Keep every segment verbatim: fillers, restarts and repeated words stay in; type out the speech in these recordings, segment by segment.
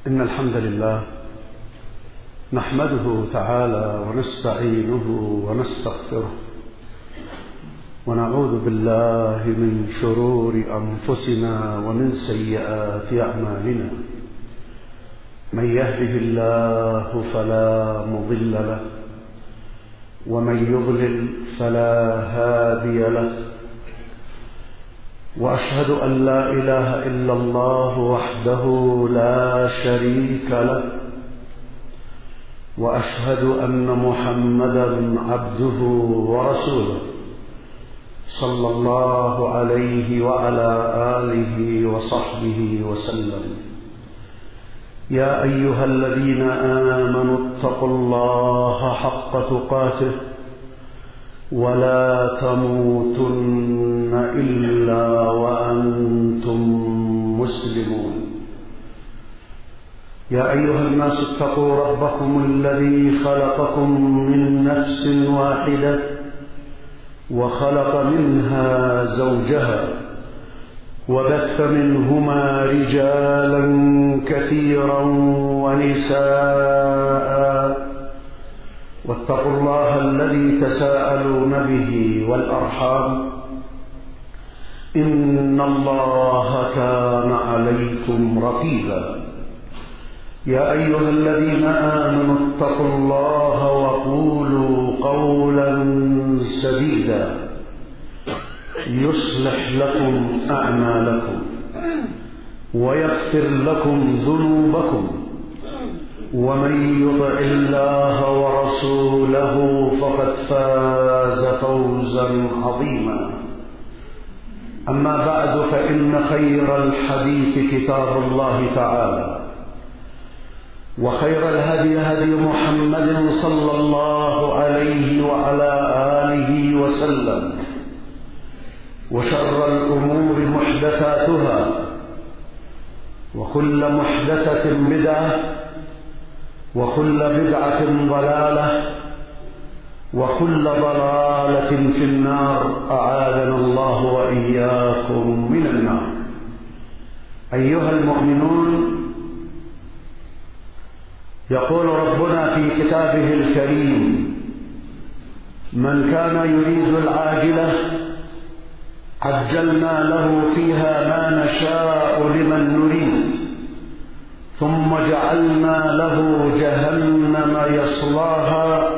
إن الحمد لله نحمده تعالى ونستعينه ونستغفره ونعوذ بالله من شرور أنفسنا ومن سيئات أعمالنا. من يهده الله فلا مضل له ومن يضلل فلا هادي له، وأشهد أن لا إله إلا الله وحده لا شريك له، وأشهد أن محمدا عبده ورسوله صلى الله عليه وعلى آله وصحبه وسلم. يا أيها الذين آمنوا اتقوا الله حق تقاته ولا تموتن إلا وأنتم مسلمون. يا أيها الناس اتقوا ربكم الذي خلقكم من نفس واحدة وخلق منها زوجها وبث منهما رجالا كثيرا ونساء، واتقوا الله الذي تساءلون به والأرحام إن الله كان عليكم رقيبا. يا أيها الذين آمنوا اتقوا الله وقولوا قولا سديدا يصلح لكم أعمالكم ويغفر لكم ذنوبكم، ومن يطع الله ورسوله فقد فاز فوزا عظيما. أما بعد، فإن خير الحديث كتاب الله تعالى، وخير الهدي هدي محمد صلى الله عليه وعلى آله وسلم، وشر الأمور محدثاتها، وكل محدثة بدعة، وكل بدعة ضلالة، وكل ضلالة في النار، أعاذنا الله وإياكم من النار. أيها المؤمنون، يقول ربنا في كتابه الكريم: من كان يريد العاجلة عجلنا له فيها ما نشاء لمن نريد ثم جعلنا له جهنم يصلاها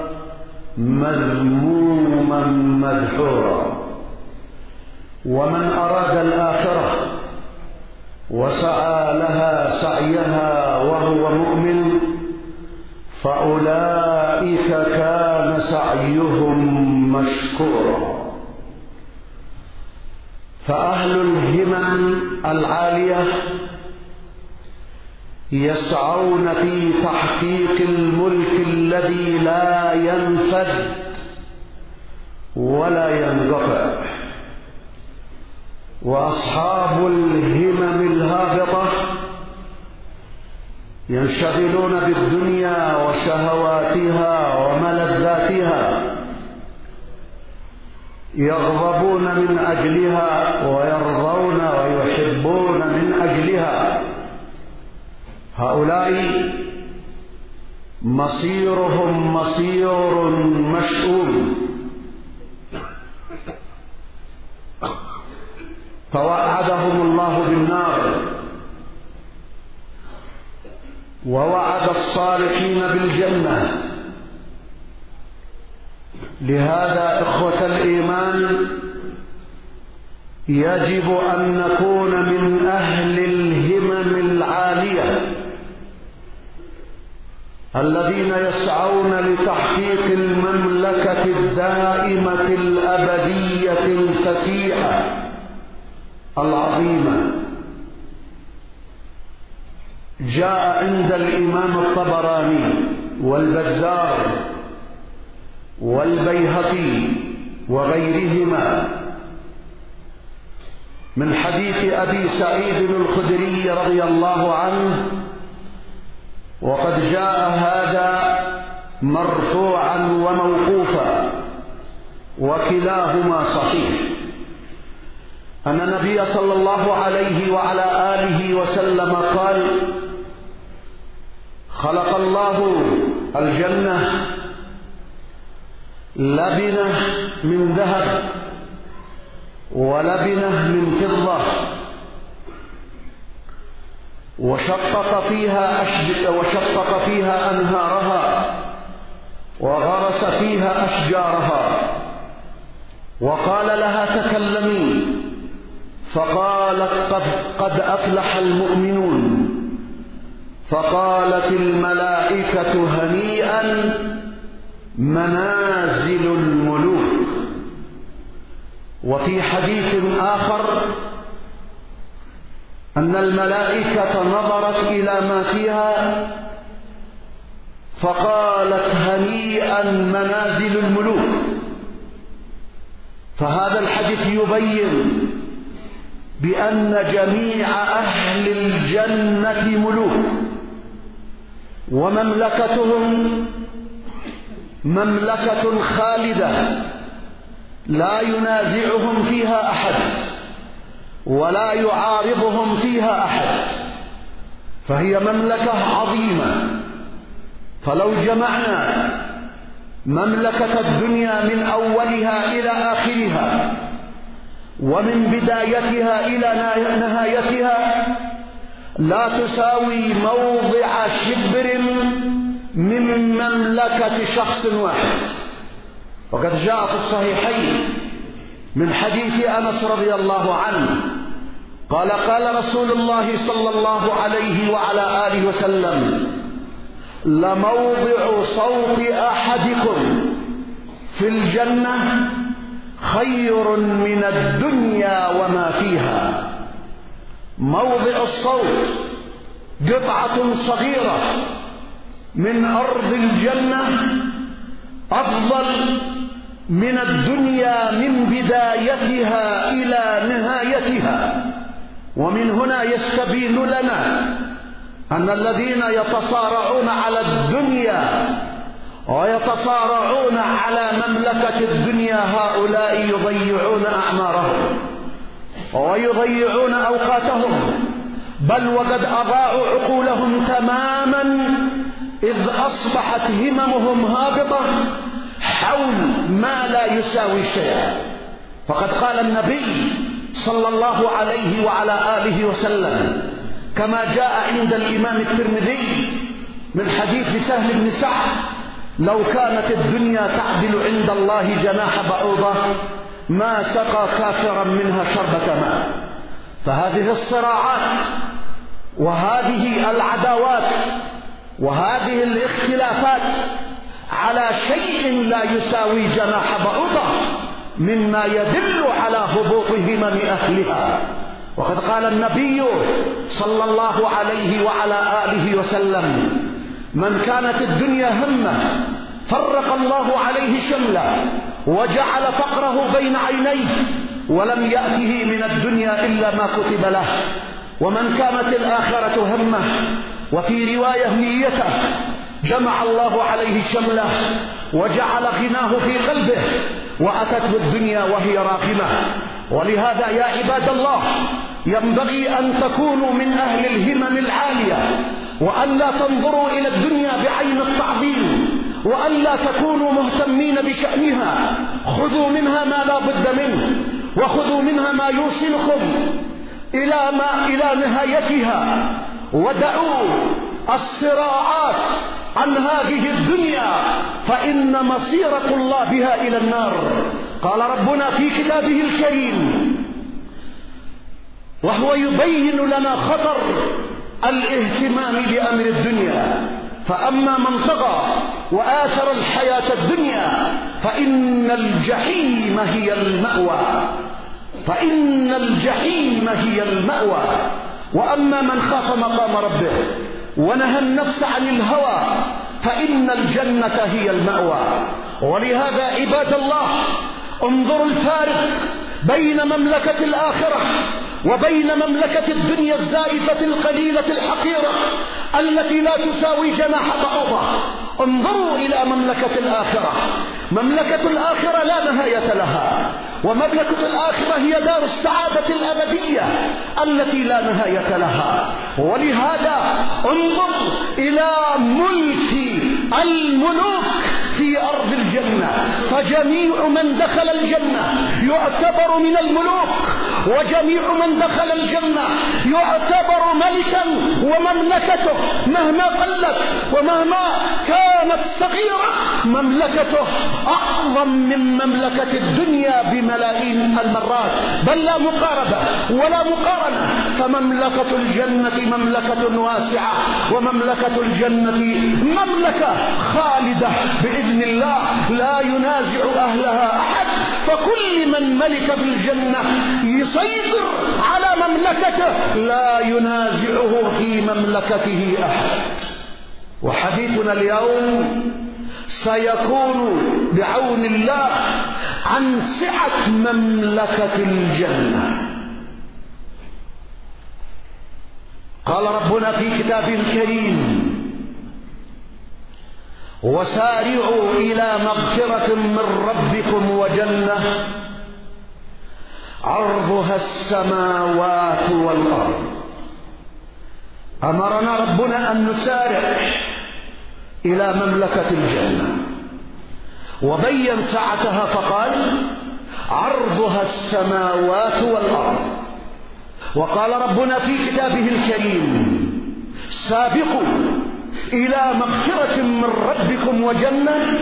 مذموما مدحورا. ومن أراد الآخرة وسعى لها سعيها وهو مؤمن فأولئك كان سعيهم مشكورا. فأهل الهمم العالية يسعون في تحقيق الملك الذي لا ينفد ولا ينقطع، وأصحاب الهمم الهابطة ينشغلون بالدنيا وشهواتها وملذاتها، يغضبون من أجلها ويرضون ويحبون من أجلها. هؤلاء مصيرهم مصير مشؤوم. توعدهم الله بالنار، ووعد الصالحين بالجنة. لهذا إخوة الإيمان يجب أن نكون من أهل الهمم العالية الذين يسعون لتحقيق المملكة الدائمة الأبدية الفسيحة العظيمة. جاء عند الإمام الطبراني والبزار والبيهقي وغيرهما من حديث أبي سعيد الخدري رضي الله عنه، وقد جاء هذا مرفوعا وموقوفا وكلاهما صحيح، أن النبي صلى الله عليه وعلى آله وسلم قال: خلق الله الجنة لبنة من ذهب ولبنة من فضة، وشقق فيها أشج... وشقق فيها أنهارها وغرس فيها أشجارها، وقال لها تكلمي، فقالت قد, قد أفلح المؤمنون، فقالت الملائكة هنيئا منازل الملوك. وفي حديث آخر أن الملائكة نظرت إلى ما فيها فقالت هنيئا منازل الملوك. فهذا الحديث يبين بأن جميع أهل الجنة ملوك، ومملكتهم مملكة خالدة لا ينازعهم فيها أحد ولا يعارضهم فيها أحد، فهي مملكة عظيمة. فلو جمعنا مملكة الدنيا من أولها إلى آخرها ومن بدايتها إلى نهايتها لا تساوي موضع شبر من مملكة شخص واحد. وقد جاء في الصحيحين من حديث أنس رضي الله عنه قال قال رسول الله صلى الله عليه وعلى آله وسلم: لموضع صوت أحدكم في الجنة خير من الدنيا وما فيها. موضع الصوت قطعة صغيرة من أرض الجنة أفضل من الدنيا من بدايتها إلى نهايتها. ومن هنا يستبين لنا أن الذين يتصارعون على الدنيا ويتصارعون على مملكة الدنيا هؤلاء يضيعون أعمارهم ويضيعون أوقاتهم، بل وقد أضاعوا عقولهم تماما إذ أصبحت هممهم هابطة حول ما لا يساوي شيئا. فقد قال النبي صلى الله عليه وعلى آله وسلم كما جاء عند الإمام الترمذي من حديث سهل بن سعد: لو كانت الدنيا تعدل عند الله جناح بعوضة ما سقى كافرا منها شربة ماء. فهذه الصراعات وهذه العداوات وهذه الاختلافات على شيء لا يساوي جناح بعوضة مما يدل على هبوط همم أهلها. وقد قال النبي صلى الله عليه وعلى آله وسلم: من كانت الدنيا همه فرق الله عليه شمله وجعل فقره بين عينيه ولم يأته من الدنيا إلا ما كتب له. ومن كانت الآخرة همه وفي رواية نيته جمع الله عليه شمله وجعل غناه في قلبه وأتته الدنيا وهي راغمة. ولهذا يا عباد الله ينبغي أن تكونوا من أهل الهمم العالية، وأن لا تنظروا إلى الدنيا بعين التعظيم، وأن لا تكونوا مهتمين بشأنها. خذوا منها ما لا بد منه، وخذوا منها ما يوصلكم إلى ما إلى نهايتها، ودعوا الصراعات عن هذه الدنيا فإن مصيرة الله بها إلى النار. قال ربنا في كتابه الكريم وهو يبين لنا خطر الاهتمام بأمر الدنيا: فأما من طغى وآثر الحياة الدنيا فإن الجحيم هي المأوى فإن الجحيم هي المأوى وأما من خاف مقام ربه ونهى النفس عن الهوى فإن الجنة هي المأوى. ولهذا عباد الله انظروا الفارق بين مملكة الآخرة وبين مملكة الدنيا الزائفة القليلة الحقيرة التي لا تساوي جناح بعوضة. انظروا إلى مملكة الآخرة. مملكة الآخرة لا نهاية لها، ومملكة الآخرة هي دار السعادة الأبدية التي لا نهاية لها. ولهذا انظر إلى ملك الملوك في أرض الجنة، فجميع من دخل الجنة يعتبر من الملوك، وجميع من دخل الجنة يعتبر ملكا، ومملكته مهما قلت ومهما كانت صغيرة مملكته أعظم من مملكة الدنيا بملايين المرات، بل لا مقاربة ولا مقارنة. فمملكة الجنة مملكة واسعة، ومملكة الجنة مملكة خالدة بإذن الله لا ينازع أهلها أحد. فكل من ملك بالجنة يسيطر على مملكته لا ينازعه في مملكته أحد. وحديثنا اليوم سيكون بعون الله عن سعة مملكة الجنة. قال ربنا في كتابه الكريم: وسارعوا إلى مغفرة من ربكم وجنة عرضها السماوات والأرض. أمرنا ربنا أن نسارع إلى مملكة الجنة، وبين سعتها فقال: عرضها السماوات والأرض. وقال ربنا في كتابه الكريم: سابقوا إلى مغفرة من ربكم وجنة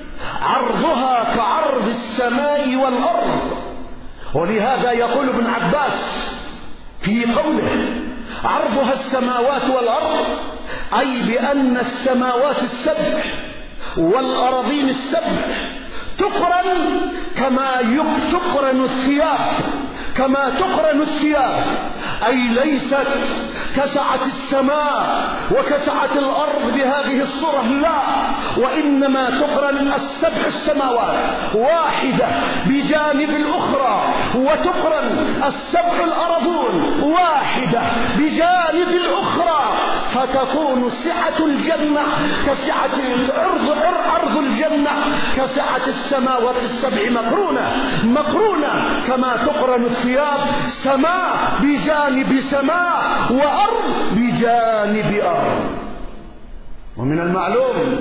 عرضها كعرض السماء والأرض. ولهذا يقول ابن عباس في قوله: عرضها السماوات والأرض، أي بأن السماوات السبع والأراضين السبع تقرن كما تقرن الثياب، كما تقرن الثياب، أي ليست كسعة السماء وكسعة الأرض بهذه الصورة، لا، وإنما تقرن السبع السماوات واحدة بجانب الأخرى، وتقرن السبع الأرضون واحدة بجانب الأخرى، فتكون سعة الجنة كسعة عرض عرض الجنة كسعة السماوات السبع مقرونة مقرونة كما تقرن الثياب، سماء بجانب سماء وأرض بجانب أرض. ومن المعلوم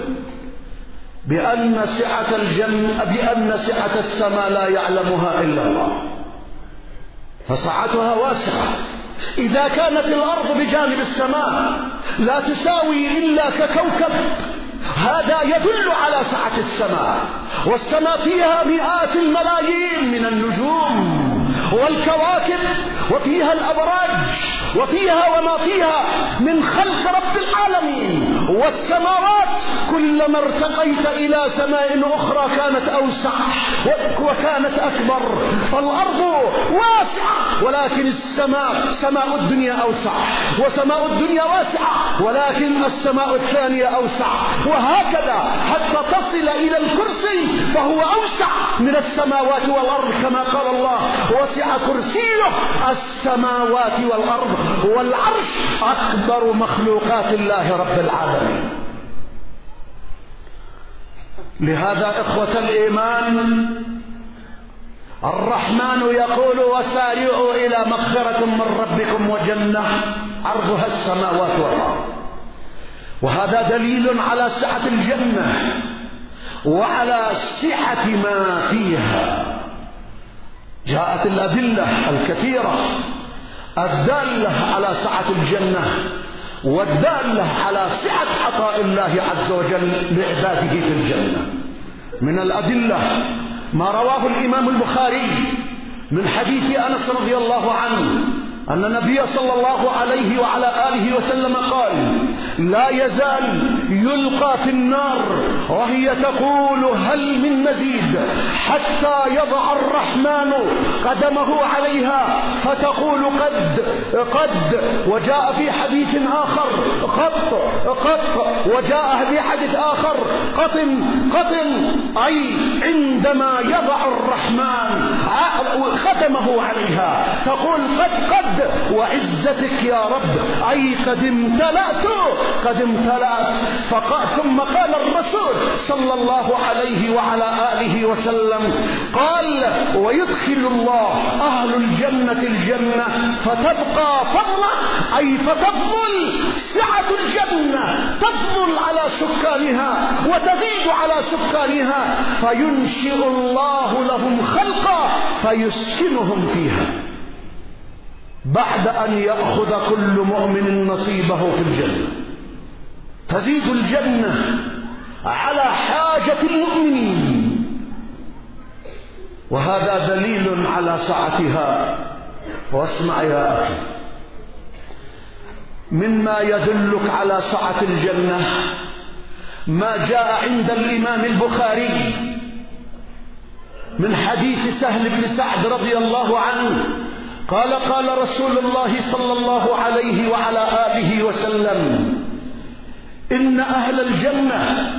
بأن سعة الجنة بأن سعة السماء لا يعلمها إلا الله، فسعتها واسعة. إذا كانت الأرض بجانب السماء لا تساوي إلا ككوكب، هذا يدل على سعة السماء. والسماء فيها مئات الملايين من النجوم والكواكب، وفيها الأبراج، وفيها وما فيها من خلق رب العالمين. والسماوات كلما ارتقيت إلى سماء أخرى كانت أوسع وكانت أكبر. فالأرض واسعة، ولكن السماء سماء الدنيا أوسع، وسماء الدنيا واسعة ولكن السماء الثانية أوسع، وهكذا حتى تصل إلى الكرسي فهو أوسع من السماوات والأرض، كما قال الله: وسع كرسيه السماوات والأرض. والعرش أكبر مخلوقات الله رب العالمين. لهذا إخوة الإيمان الرحمن يقول: وسارعوا إلى مغفرة من ربكم وجنة عرضها السماوات والأرض. وهذا دليل على سعة الجنة وعلى سعة ما فيها. جاءت الأدلة الكثيرة الدالة على سعة الجنة والدالة على سعة عطاء الله عز وجل لعباده في الجنة. من الأدلة ما رواه الإمام البخاري من حديث أنس رضي الله عنه أن النبي صلى الله عليه وعلى آله وسلم قال: لا يزال يلقى في النار وهي تقول: هل من مزيد؟ حتى يضع الرحمن قدمه عليها فتقول: قد قد. وجاء في حديث آخر: قط قط. وجاء في حديث آخر: قطن قطن. أي عندما يضع الرحمن ختمه عليها تقول: قد قد وعزتك يا رب، أي قد امتلأت قد امتلأت. ثم قال الرسول صلى الله عليه وعلى آله وسلم قال: ويدخل الله أهل الجنة الجنة فتبقى فضلة، أي فتفضل سعة الجنة، سكانها وتزيد على سكانها، فينشئ الله لهم خلقا فيسكنهم فيها بعد أن يأخذ كل مؤمن نصيبه في الجنة. تزيد الجنة على حاجة المؤمنين، وهذا دليل على سعتها. واسمع يا أخي، مما يدلك على سعة الجنة ما جاء عند الإمام البخاري من حديث سهل بن سعد رضي الله عنه قال قال رسول الله صلى الله عليه وعلى آله وسلم: إن أهل الجنة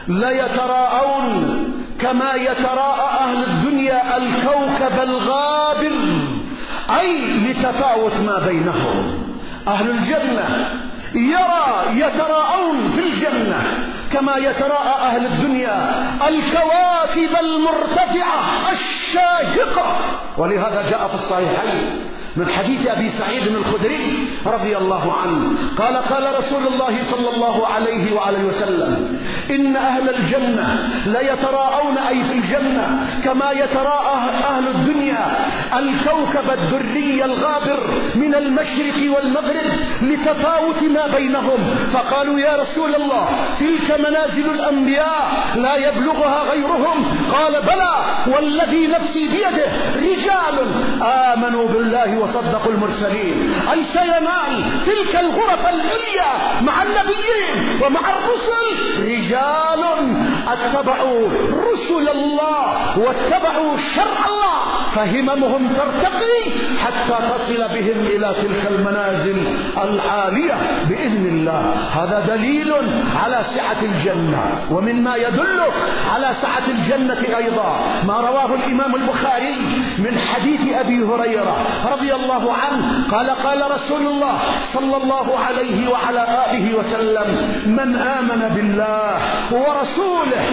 ليتراءون كما يتراءى أهل الدنيا الكوكب الغابر، أي لتفاوت ما بينهم. أهل الجنة يرى يتراءون في الجنة كما يتراءى أهل الدنيا الكواكب المرتفعة الشاهقة. ولهذا جاء في الصحيحين من حديث أبي سعيد الخدري رضي الله عنه قال قال رسول الله صلى الله عليه وآله وسلم: إن أهل الجنة ليتراءون، أي في الجنة، كما يتراءى أهل الدنيا الكوكب الدري الغابر من المشرق والمغرب لتفاوت ما بينهم. فقالوا: يا رسول الله، تلك منازل الأنبياء لا يبلغها غيرهم. قال: بلى والذي نفسي بيده، رجال آمنوا بالله وصدقوا المرسلين، أي سينال تلك الغرف العليا مع النبيين ومع الرسل رجال اتبعوا رسل الله واتبعوا شرع الله، فهممهم ترتقي حتى تصل بهم إلى تلك المنازل العالية بإذن الله. هذا دليل على سعة الجنة. ومما يدلك على سعة الجنة أيضا ما رواه الإمام البخاري من حديث أبي هريرة رضي الله عنه قال قال رسول الله صلى الله عليه وعلى آله وسلم: من آمن بالله ورسوله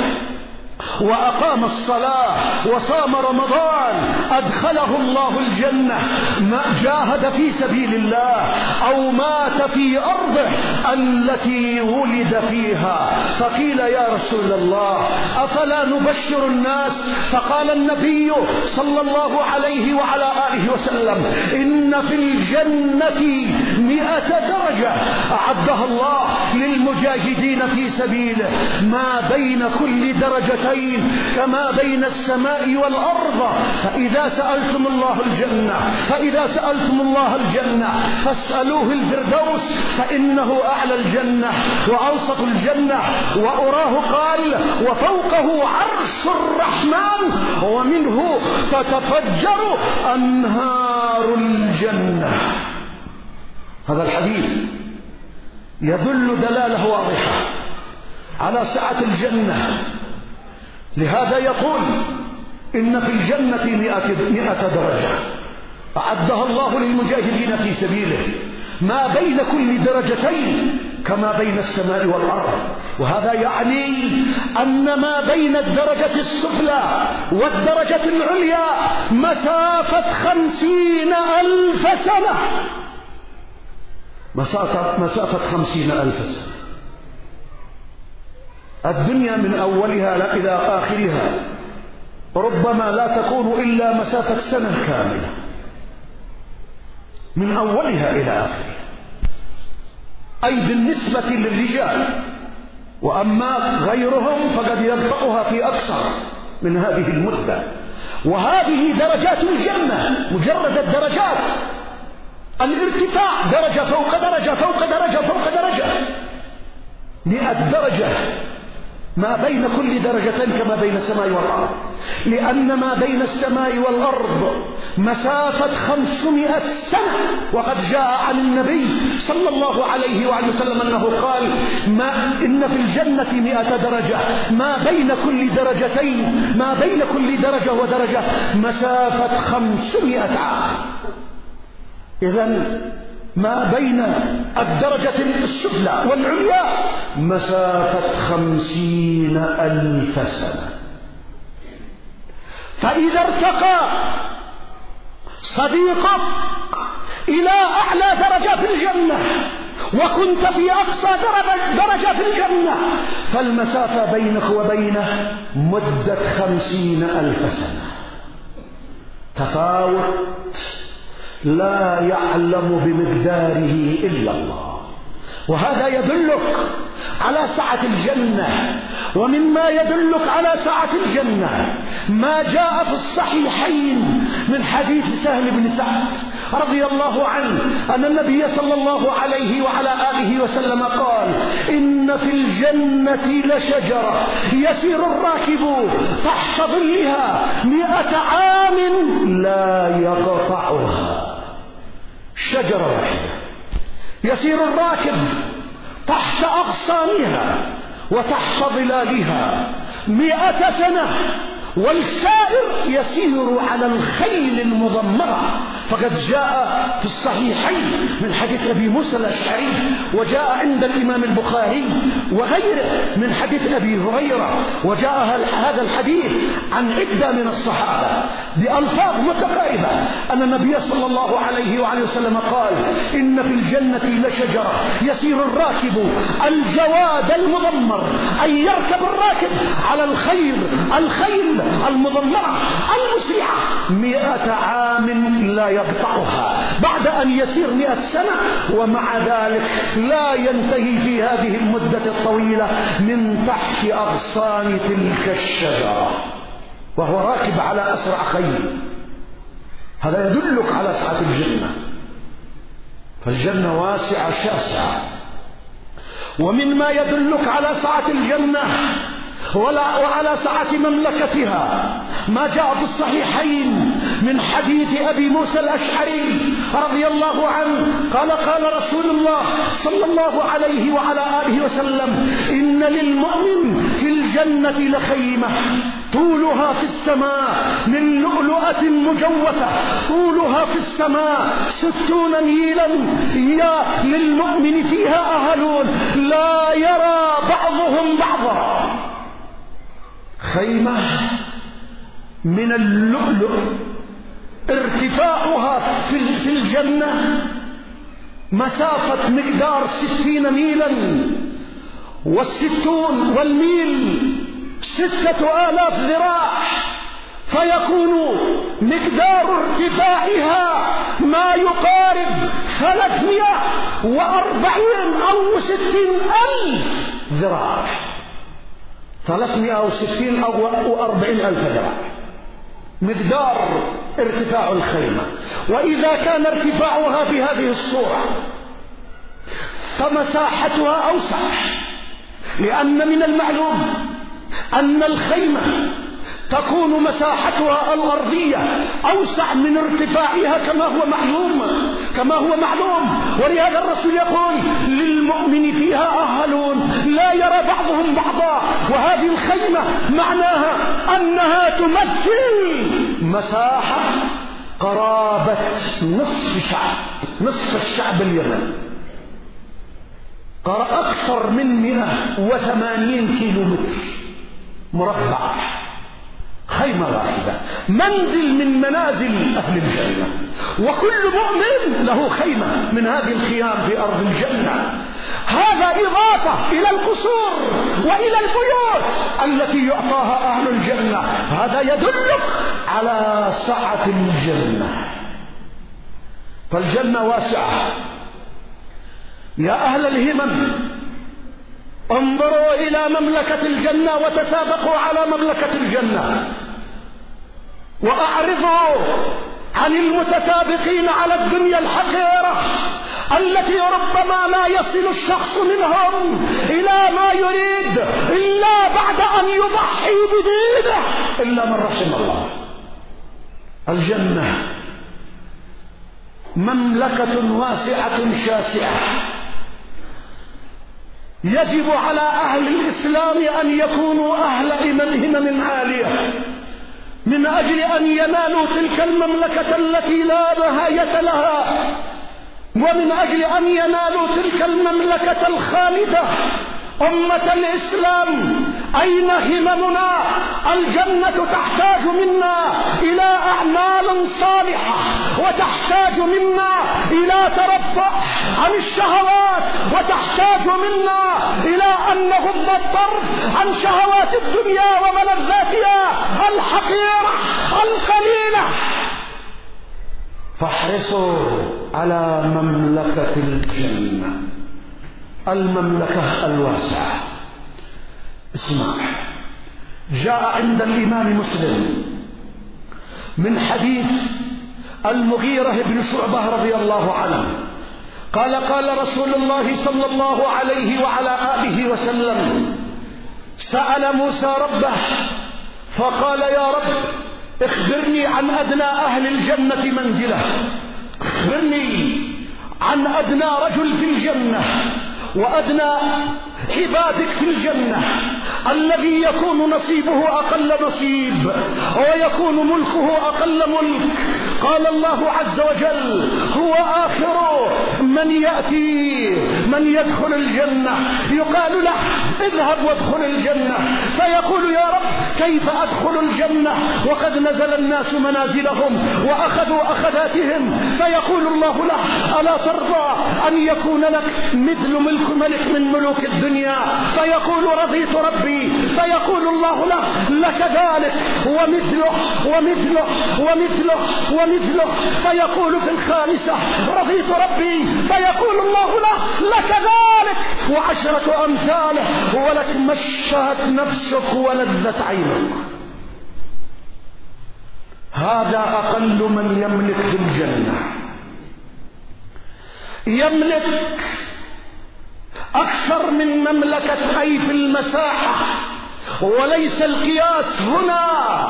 وأقام الصلاة وصام رمضان أدخله الله الجنة، ما جاهد في سبيل الله أو مات في أرضه التي ولد فيها. فقيل: يا رسول الله، أفلا نبشر الناس؟ فقال النبي صلى الله عليه وعلى آله وسلم: إن في الجنة مئة درجة أعدها الله للمجاهدين في سبيله، ما بين كل درجتين كما بين السماء والأرض. فإذا سألتم الله الجنة فإذا سألتم الله الجنة فاسألوه الفردوس، فإنه أعلى الجنة وأوسط الجنة وأراه قال: وفوقه عرش الرحمن ومنه تتفجر أنهار الجنة. هذا الحديث يدل دلالة واضحة على سعة الجنة. لهذا يقول: إن في الجنة مئة درجة أعدها الله للمجاهدين في سبيله، ما بين كل درجتين كما بين السماء والأرض. وهذا يعني أن ما بين الدرجة السفلى والدرجة العليا مسافة خمسين ألف سنة، مسافة, مسافة خمسين ألف سنة. الدنيا من أولها إلى آخرها ربما لا تكون إلا مسافة سنة كاملة من أولها إلى آخرها، أي بالنسبة للرجال. وأما غيرهم فقد يلطقها في أكثر من هذه المدة. وهذه درجات الجنة، مجرد الدرجات، الارتفاع درجة فوق درجة فوق درجة فوق درجة، مئة درجة ما بين كل درجتين كما بين السماء والأرض، لأن ما بين السماء والأرض مسافة خمسمائة سنة. وقد جاء عن النبي صلى الله عليه وآله وسلم أنه قال: ما إن في الجنة مئة درجة، ما بين كل درجتين ما بين كل درجة ودرجة مسافة خمسمائة عام. إذن ما بين الدرجة السفلى والعليا مسافة خمسين ألف سنة. فإذا ارتقى صديقك إلى أعلى درجة في الجنة وكنت في أقصى درجة في الجنة، فالمسافة بينك وبينه مدة خمسين ألف سنة. تفاوت لا يعلم بمقداره إلا الله. وهذا يدلك على سعة الجنة. ومما يدلك على سعة الجنة ما جاء في الصحيحين من حديث سهل بن سعد رضي الله عنه أن النبي صلى الله عليه وعلى آله وسلم قال: إن في الجنة لشجرة يسير الراكب تحت ظلها مئة عام لا يقطعها. شجرة واحدة يسير الراكب تحت أغصانها وتحت ظلالها مئة سنة، والسائر يسير على الخيل المضمرة. فقد جاء في الصحيحين من حديث أبي موسى الأشعري، وجاء عند الإمام البخاري وغيره من حديث أبي هريرة، وجاء هذا الحديث عن عدة من الصحابة بألفاظ متقاربة أن النبي صلى الله عليه وعليه وسلم قال: إن في الجنة لشجرة يسير الراكب الجواد المضمر، أن يركب الراكب على الخيل الخيل المضمرة المسرعة مئة عام لا يقطعها، بعد أن يسير مئة سنة، ومع ذلك لا ينتهي في هذه المدة الطويلة من تحت أغصان تلك الشجرة وهو راكب على أسرع خيل. هذا يدلك على سعة الجنة. فالجنة واسعة شاسعة. ومما يدلك على سعة الجنة وعلى سعة مملكتها ما جاء في الصحيحين من حديث أبي موسى الأشعري رضي الله عنه قال: قال رسول الله صلى الله عليه وعلى آله وسلم: إن للمؤمن في الجنة لخيمة طولها في السماء من لؤلؤة مجوفة، طولها في السماء ستون ميلا، يا للمؤمن فيها أهلون لا يرى بعضهم بعضا. خيمة من اللؤلؤ ارتفاعها في الجنة مسافة مقدار ستين ميلا، والستون والميل ستة آلاف ذراع، فيكون مقدار ارتفاعها ما يقارب ثلاثمائة وأربعين أو ستين ألف ذراع، ثلاثمائة وستين أو أربعين ألف ذراع مقدار ارتفاع الخيمة. وإذا كان ارتفاعها بهذه الصورة فمساحتها أوسع، لأن من المعلوم أن الخيمة تكون مساحتها الأرضية أوسع من ارتفاعها كما هو معلوم كما هو معلوم ولهذا الرسول يقول: للمؤمن فيها أهلون لا يرى بعضهم بعضا. وهذه الخيمة معناها أنها تمثل مساحة قرابة نصف شعب نصف الشعب اليمني، أكثر من مئة وثمانين كيلو متر مربع. خيمة واحدة، منزل من منازل أهل الجنة، وكل مؤمن له خيمة من هذه الخيام في أرض الجنة. هذا إضافة إلى القصور وإلى البيوت التي يعطاها أهل الجنة. هذا يدلك على سعة الجنة. فالجنة واسعة. يا أهل الهمم، انظروا إلى مملكة الجنة وتسابقوا على مملكة الجنة، وأعرضوا عن المتسابقين على الدنيا الحقيرة التي ربما لا يصل الشخص منهم إلى ما يريد إلا بعد أن يضحي بدينه إلا من رحم الله. الجنة مملكة واسعة شاسعة، يجب على أهل الإسلام أن يكونوا أهل همم عالية من أجل أن ينالوا تلك المملكة التي لا نهاية لها، ومن أجل أن ينالوا تلك المملكة الخالدة أمة الإسلام، أين هممنا؟ الجنة تحتاج منا إلى أعمال صالحة، وتحتاج منا إلى ترفع عن الشهوات، وتحتاج منا إلى أن نغض الطرف عن شهوات الدنيا وملذاتها الحقيرة القليلة. فاحرصوا على مملكة الجنة، المملكة الواسعة. اسمع، جاء عند الإمام مسلم من حديث المغيرة بن شعبة رضي الله عنه قال قال رسول الله صلى الله عليه وعلى آله وسلم: سأل موسى ربه فقال: يا رب اخبرني عن أدنى أهل الجنة منزلة، اخبرني عن أدنى رجل في الجنة وأدنى عبادك في الجنة الذي يكون نصيبه أقل نصيب ويكون ملكه أقل ملك. قال الله عز وجل: هو آخر من يأتي من يدخل الجنة، يقال له: اذهب وادخل الجنة، فيقول: يا رب كيف أدخل الجنة وقد نزل الناس منازلهم وأخذوا أخذاتهم؟ فيقول الله له: ألا ترضى أن يكون لك مثل ملك ملك من ملوك الدنيا؟ فيقول: رضيت ربي. فيقول الله له: لك ذلك ومثله ومثله ومثله ومثله. فيقول في الخامسة: رضيت ربي. فيقول الله له: لك ذلك وعشرة أمثاله، ولك ما اشتهت نفسك ولذت عينك. هذا أقل من يملك في الجنة. يملك أكثر من مملكة أي في المساحة، وليس القياس هنا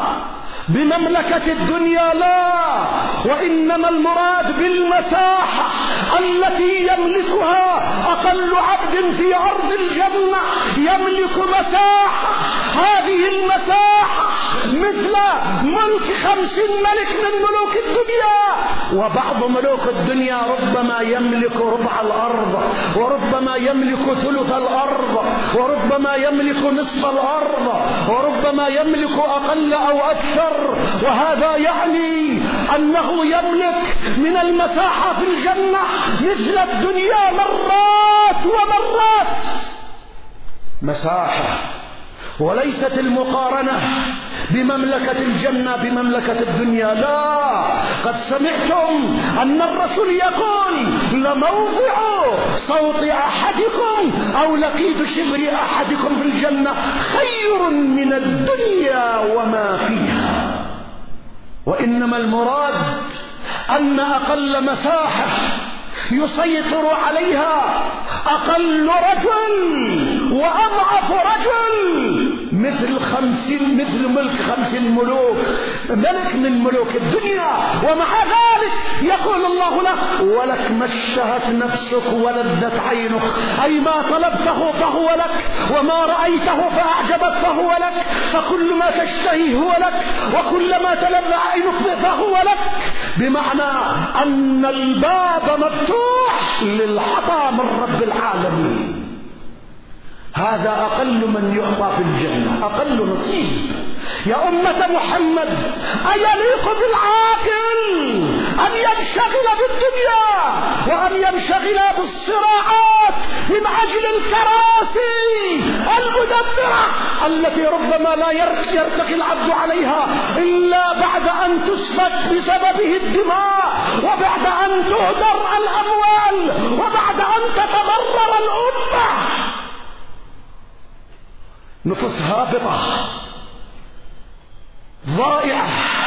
بمملكة الدنيا، لا، وإنما المراد بالمساحة التي يملكها أقل عبد في أرض الجنة. يملك مساحة، هذه المساحة مثل ملك خمسين ملك من ملوك الدنيا. وبعض ملوك الدنيا ربما يملك ربع الأرض، وربما يملك ثلث الأرض، وربما يملك نصف الأرض، وربما يملك أقل أو أكثر. وهذا يعني أنه يملك من المساحة في الجنة مثل الدنيا مرات ومرات. مساحة، وليست المقارنة بمملكة الجنة بمملكة الدنيا، لا. قد سمعتم أن الرسول يقول: لموضع صوت أحدكم أو لقيد شبر أحدكم في الجنة خير من الدنيا وما فيها. وإنما المراد أن أقل مساحة يسيطر عليها أقل رجل وأضعف رجل مثل خمسين مثل ملك خمسين ملوك، ملك من ملوك الدنيا. ومع ذلك يقول الله له: ولك ما اشتهت نفسك ولذت عينك، أي ما طلبته فهو لك، وما رأيته فأعجبك فهو لك، فكل ما تشتهيه هو لك، وكل ما تلذ عينك فهو لك. بمعنى أن الباب مفتوح للعطاء من رب العالمين. هذا أقل من يعطى في الجنة، أقل نصيب. يا أمة محمد، أيليق بالعاقل أن ينشغل بالدنيا وأن ينشغل بالصراعات من أجل الكراسي المدبرة التي ربما لا يرتقي العبد عليها إلا بعد أن تسفك بسببه الدماء، وبعد أن تهدر الأموال، وبعد أن تتضرر الأمة؟ نفوس هابطة ضائعة.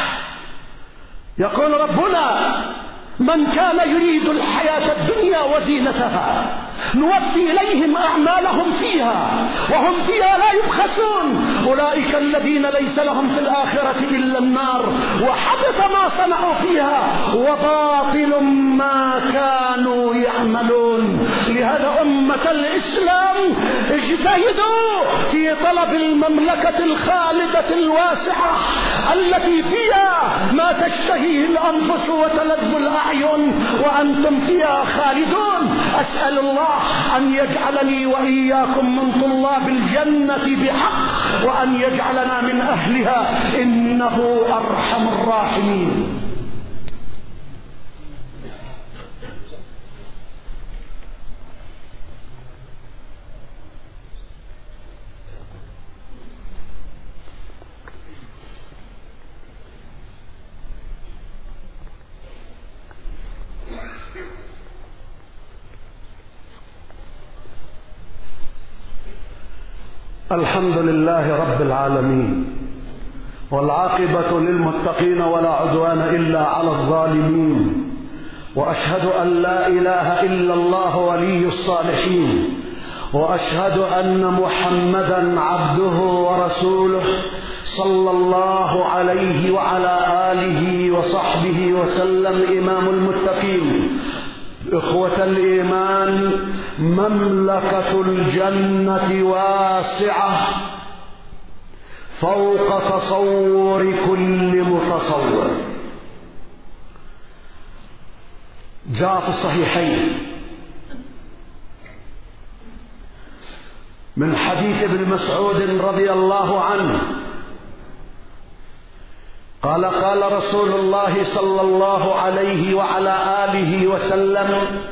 يقول ربنا: من كان يريد الحياة الدنيا وزينتها نوفي إليهم أعمالهم فيها وهم فيها لا يبخسون، أولئك الذين ليس لهم في الآخرة إلا النار وحبط ما صنعوا فيها وباطل ما كانوا يعملون. لهذا أمة الإسلام اجتهدوا في طلب المملكة الخالدة الواسعة التي فيها ما تشتهيه الأنفس وتلذ الأعين وأنتم فيها خالدون. أسأل الله أن يجعلني وإياكم من طلاب الجنة بحق، وأن يجعلنا من أهلها، إنه أرحم الراحمين. الحمد لله رب العالمين، والعاقبة للمتقين ولا عدوان إلا على الظالمين، وأشهد أن لا إله إلا الله ولي الصالحين، وأشهد أن محمدا عبده ورسوله صلى الله عليه وعلى آله وصحبه وسلم، إمام المتقين. إخوة الإيمان، مملكة الجنة واسعة فوق تصور كل متصور. جاء في الصحيحين من حديث ابن مسعود رضي الله عنه قال قال رسول الله صلى الله عليه وعلى آله وسلم: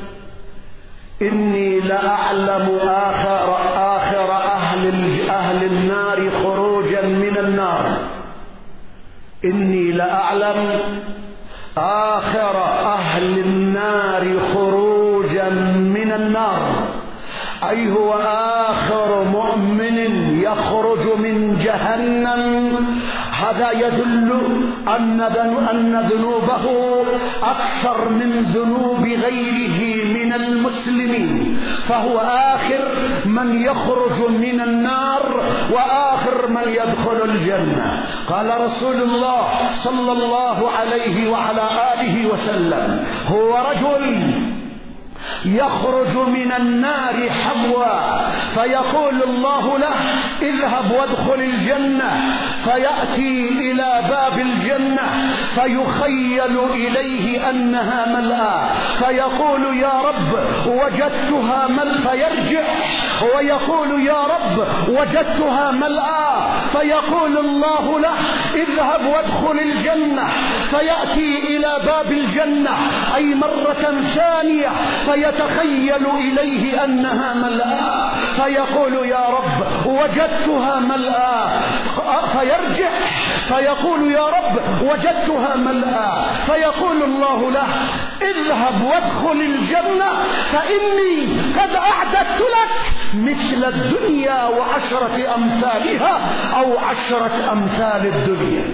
إني لأعلم آخر, آخر أهل, أهل النار خروجا من النار. إني لأعلم آخر أهل النار خروجا من النار، أي هو آخر مؤمن يخرج من جهنم. هذا يدل أن ذنوبه أكثر من ذنوب غيره من المسلمين، فهو آخر من يخرج من النار وآخر من يدخل الجنة. قال رسول الله صلى الله عليه وعلى آله وسلم: هو رجل يخرج من النار حبوا، فيقول الله له: اذهب وادخل الجنة، فيأتي إلى باب الجنة فيخيل إليه أنها ملأى، فيقول: يا رب وجدتها ملأى، فيرجع ويقول: يا رب وجدتها ملأى، فيقول الله له: اذهب وادخل الجنة، فيأتي إلى باب الجنة أي مرة ثانية فيتخيل إليه أنها ملأى، فيقول: يا رب وجدتها ملأى، فيرجع فيقول: يا رب وجدتها ملأى، فيقول الله له: اذهب وادخل الجنة، فإني قد أعددت لك مثل الدنيا وعشرة أمثالها أو عشرة أمثال الدنيا.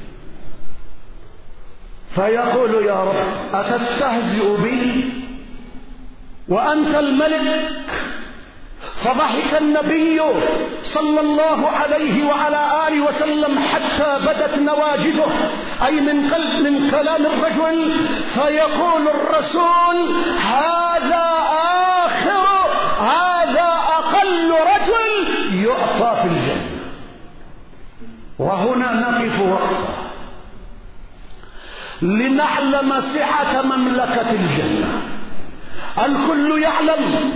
فيقول: يا رب أتستهزئ بي وأنت الملك؟ فضحك النبي صلى الله عليه وعلى آله وسلم حتى بدت نواجذه، أي من قلب من كلام الرجل. فيقول الرسول: هذا آخر هذا أقل رجل يعطى في الجنة. وهنا نقف وقفة لنعلم سعة مملكة الجنة. الكل يعلم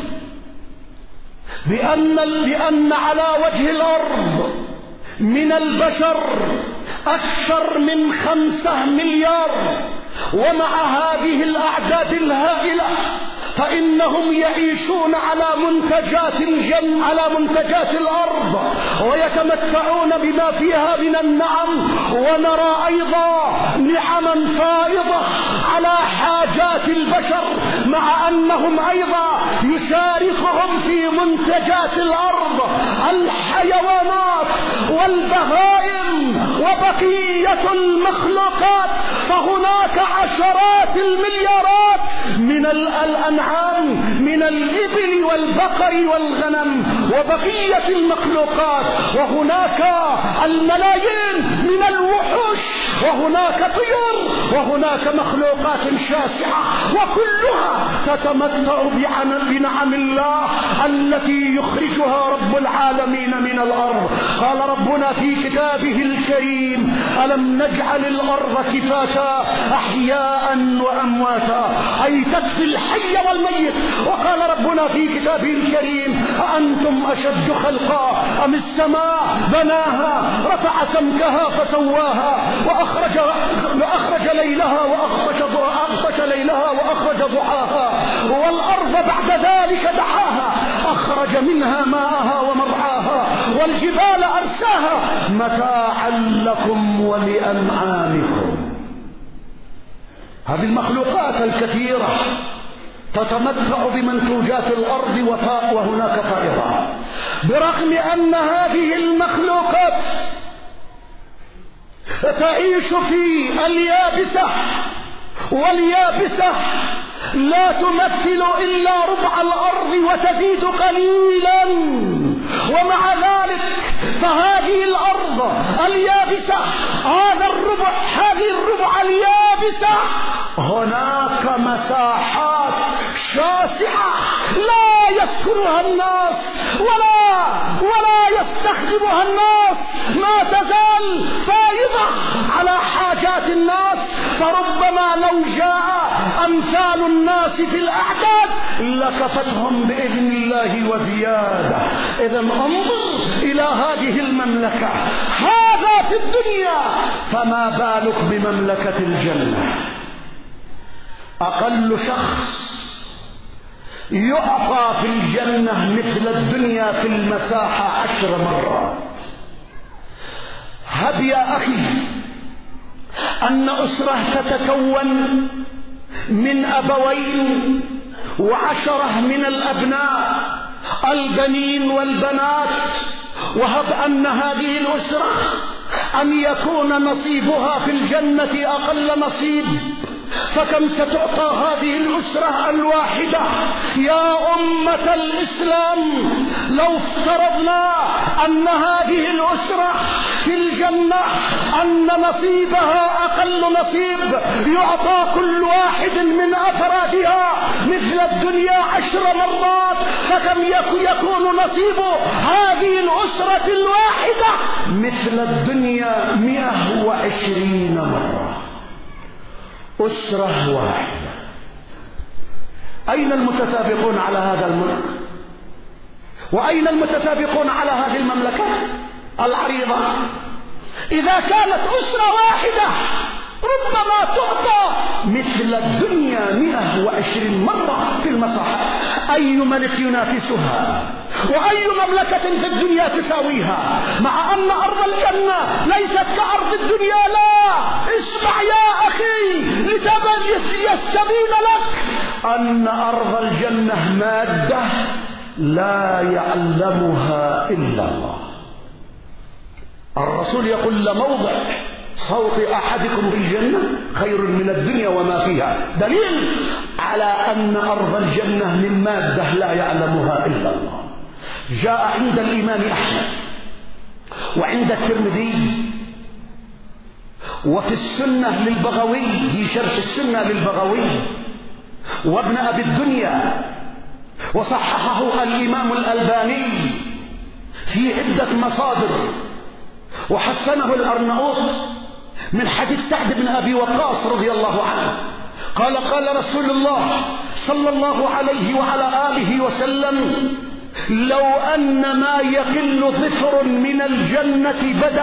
بأن, بأن على وجه الأرض من البشر أكثر من خمسة مليار، ومع هذه الأعداد الهائلة فإنهم يعيشون على منتجات الجنة، على منتجات الأرض، ويتمتعون بما فيها من النعم. ونرى أيضا نعما فائضة على حاجات البشر، مع أنهم أيضا يشاركهم في منتجات الأرض الحيوانات والبهائم وبقية المخلوقات. فهناك عشرات المليارات من الأنعام، من الإبل والبقر والغنم وبقية المخلوقات، وهناك الملايين من الوحوش وهناك طيور وهناك مخلوقات شاسعة، وكلها تتمتع بنعم الله التي يخرجها رب العالمين من الأرض. قال ربنا في كتابه الكريم: ألم نجعل الأرض كفاتا أحياء وأمواتا، أي تكفي الحي والميت. وقال ربنا في كتابه الكريم: أأنتم أشد خلقا أم السماء بناها رفع سمكها فسواها وأخرج, وأخرج ليلها وأخرج أغطش ليلها وأخرج ضحاها والأرض بعد ذلك دحاها أخرج منها ماءها ومرعاها والجبال أرساها متاعا لكم ولأنعامكم. هذه المخلوقات الكثيرة تتمتع بمنتوجات الأرض وهناك طائرات، برغم أن هذه المخلوقات تعيش في اليابسة، واليابسة لا تمثل إلا ربع الأرض وتزيد قليلا، ومع ذلك فهذه الأرض اليابسة، هذا الربع هذه الربع اليابسة هناك مساحات شاسعة لا يسكنها الناس ولا ولا يستخدمها الناس، ما تزال فائضة على حاجات الناس. فربما لو جاء أمثال الناس في الأعداد لكفتهم بإذن الله وزيادة. إذا انظر إلى هذه المملكة، هذا في الدنيا، فما بالك بمملكة الجنة؟ أقل شخص يعطى في الجنة مثل الدنيا في المساحة عشر مرات. هب يا أخي أن أسرة تتكون من أبوين وعشرة من الأبناء البنين والبنات، وهب أن هذه الأسرة أن يكون نصيبها في الجنة أقل نصيب، فكم ستعطى هذه الأسرة الواحدة؟ يا أمة الإسلام، لو افترضنا أن هذه الأسرة في الجنة أن نصيبها أقل نصيب، يعطى كل واحد من أفرادها مثل الدنيا عشر مرات، فكم يكون نصيب هذه الأسرة الواحدة؟ مثل الدنيا مئة وعشرين مرة. أسرة واحدة. أين المتسابقون على هذا الملك؟ وأين المتسابقون على هذه المملكة العريضة؟ إذا كانت أسرة واحدة ربما تعطى مثل الدنيا مئة وعشرين مرة في المساحة، أي ملك ينافسها؟ وأي مملكة في الدنيا تساويها؟ مع أن أرض الجنة ليست كأرض الدنيا. لا، اسمع يا أخي ليستبين لك أن أرض الجنة مادة لا يعلمها إلا الله. الرسول يقول: لموضع صوت أحدكم في الجنة خير من الدنيا وما فيها، دليل على أن أرض الجنة من مادة لا يعلمها إلا الله. جاء عند الإمام أحمد وعند الترمذي وفي السنة للبغوي، في شرح السنة للبغوي وابن أبي الدنيا، وصححه الإمام الألباني في عدة مصادر، وحسنه الأرناؤوط من حديث سعد بن أبي وقاص رضي الله عنه قال: قال رسول الله صلى الله عليه وعلى آله وسلم: لو أن ما يقل ظفر من الجنة بدأ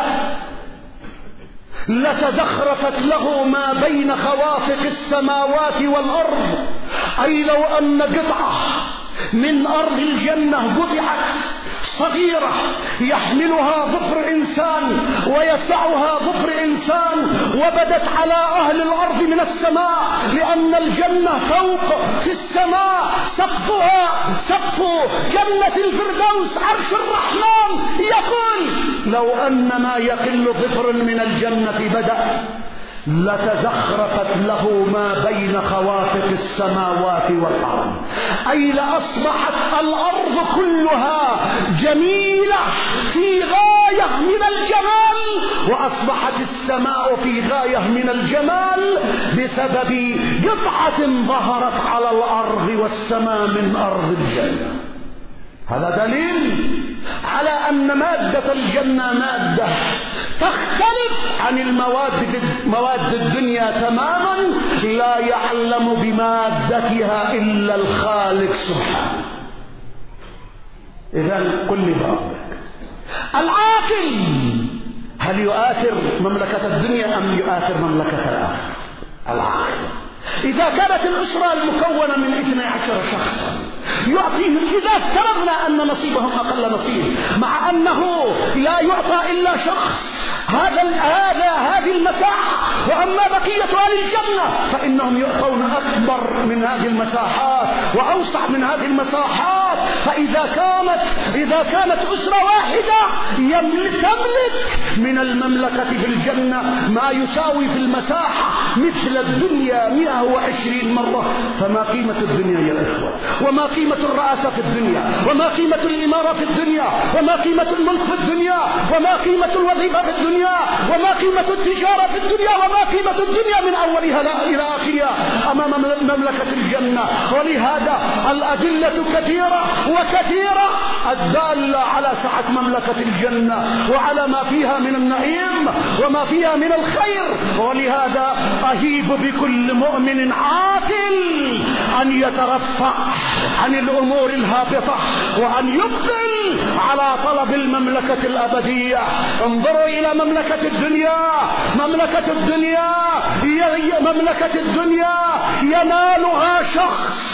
لتزخرفت له ما بين خوافق السماوات والأرض، أي لو أن قطعة من أرض الجنة قطعت صغيرة يحملها ظفر إنسان ويسعها ظفر إنسان وبدت على أهل الأرض من السماء، لأن الجنة فوق في السماء، سقفها سقف جنة الفردوس عرش الرحمن. يقول: لو أن ما يقل ظفر من الجنة بدأ لتزخرفت له ما بين خوافق السماوات والأرض، أي لأصبحت الأرض كلها جميلة في غاية من الجمال، وأصبحت السماء في غاية من الجمال بسبب قطعة ظهرت على الأرض والسماء من أرض الجنة. هذا دليل على أن مادة الجنة مادة تختلف عن المواد مواد الدنيا تماما، لا يعلم بمادتها إلا الخالق سبحانه. إذن قل لي بربك، العاقل هل يؤثر مملكة الدنيا أم يؤثر مملكة الآخرة؟ العاقل إذا كانت الأسرة المكونة من اثني عشر شخصا يعطيهم، إذا افترضنا أن نصيبهم أقل نصيب، مع أنه لا يعطى إلا شخص هذا هذا هذه المساحة، وأما بقية أهل الجنة فإنهم يعطون أكبر من هذه المساحات وأوسع من هذه المساحات. فإذا كانت إذا كانت أسرة واحدة يملك تملك من المملكة في الجنة ما يساوي في المساحة مثل الدنيا مئة وعشرين مرة، فما قيمة الدنيا يا إخوة؟ وما قيمة الرئاسة في الدنيا؟ وما قيمة الإمارة في الدنيا؟ وما قيمة الملك في الدنيا؟ وما قيمة الوظيفة في الدنيا؟ وما قيمة التجارة في الدنيا؟ وما قيمة الدنيا من أولها إلى آخرها أمام مملكة الجنة؟ ولهذا الأدلة كثيرة وكثيرة الدالة على سعة مملكة الجنة وعلى ما فيها من النعيم وما فيها من الخير. ولهذا أجيب بكل مؤمن عاقل أن يترفع عن الأمور الهابطة وأن يقبل على طلب المملكة الأبدية. انظروا إلى مملكة الدنيا، مملكة الدنيا مملكة الدنيا ينالها شخص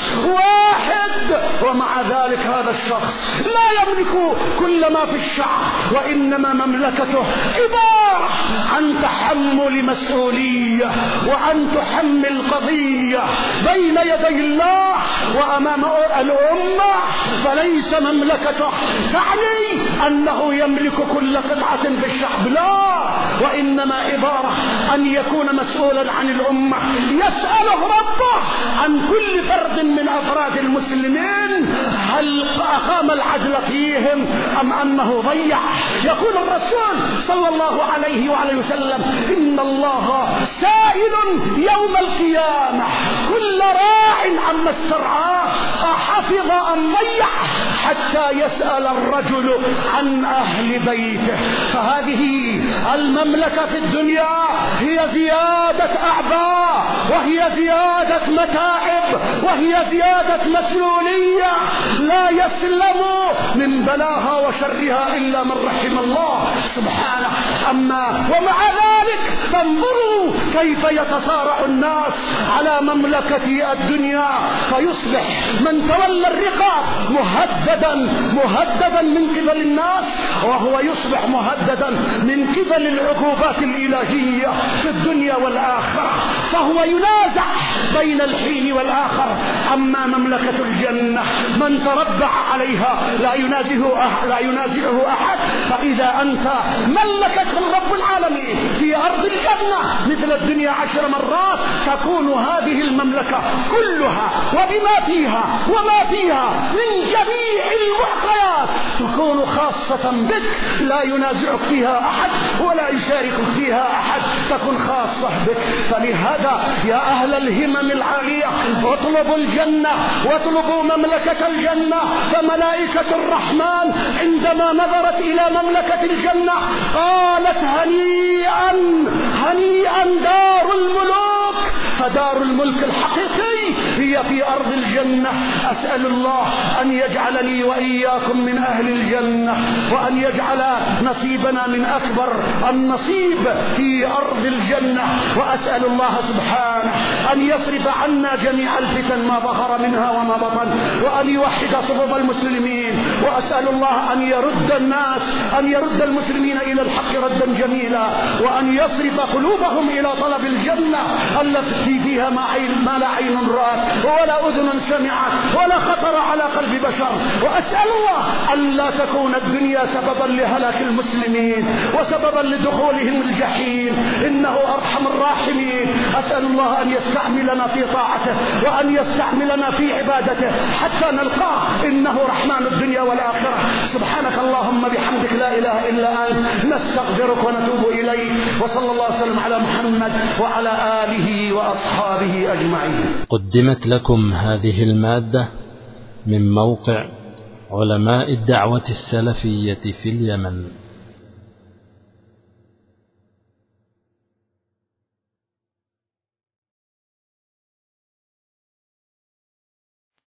واحد، ومع ذلك هذا الشخص لا يملك كل ما في الشعب، وإنما مملكته عبارة عن تحمل مسؤولية وعن تحمل قضية بين يدي الله وأمام الأمة. فليس مملكته تعني أنه يملك كل قطعة في الشعب، لا، وإنما عبارة أن يكون مسؤولا عن الأمة، يسأله ربه عن كل فرد من أفراد المسلمين هل أقام العدل فيهم أم أنه ضيع. يقول الرسول صلى الله عليه وعليه وسلم: إن الله سائل يوم القيامة كل راع عما استرعاه أحفظ أم ضيع، حتى يسأل الرجل عن أهل بيته. فهذه المملكة في الدنيا هي زيادة أعباء، وهي زيادة متاعب، وهي زيادة مسؤولية، لا يسلم من بلاها وشرها إلا من رحم الله سبحانه. أما ومع ذلك فانظروا كيف يتصارع الناس على مملكة الدنيا، فيصبح من تولى الرقاب مهددا مهددا من قبل الناس، وهو يصبح مهددا من قبل العقوبات الإلهية في الدنيا والآخرة، فهو ينازع بين الحين والآخر. أما مملكة الجنة من تربع عليها لا ينازعه أحد لا ينازعه أحد فإذا أنت ملكته رب العالمين في أرض الجنة مثل الدنيا عشر مرات، تكون هذه المملكة كلها وبما فيها وما فيها من جميع المعطيات تكون خاصة بك، لا ينازعك فيها أحد ولا يشاركك فيها أحد، تكون خاصة بك. فلهذا يا أهل الهمم العالية اطلبوا الجنة واطلبوا مملكة الجنة. فملائكة الرحمن عندما نظرت إلى مملكة الجنة قالت: هنيئا هنيئا دار الملوك. فدار الملك الحقيقي هي في أرض الجنة. أسأل الله أن يجعلني وإياكم من أهل الجنة، وأن يجعل نصيبنا من أكبر النصيب في أرض الجنة. وأسأل الله سبحانه أن يصرف عنا جميع الفتن ما ظهر منها وما بطن، وأن يوحد صفوف المسلمين. وأسأل الله أن يرد الناس أن يرد المسلمين إلى الحق ردا جميلا، وأن يصرف قلوبهم إلى طلب الجنة التي فيها ما, عين ما لا عين رأت ولا أذن سمعت ولا خطر على قلب بشر. وأسأل الله أن لا تكون الدنيا سببا لهلاك المسلمين وسببا لدخولهم الجحيم، إنه أرحم الراحمين. أسأل الله أن يستعملنا في طاعته وأن يستعملنا في عبادته حتى نلقاه، إنه رحمن الدنيا والآخرة. سبحانك اللهم بحمدك لا إله إلا أنت، نستغفرك ونتوب إليك. وصلى الله وسلم على محمد وعلى آله وأصحابه أجمعين. قدمت لكم هذه المادة من موقع علماء الدعوة السلفية في اليمن.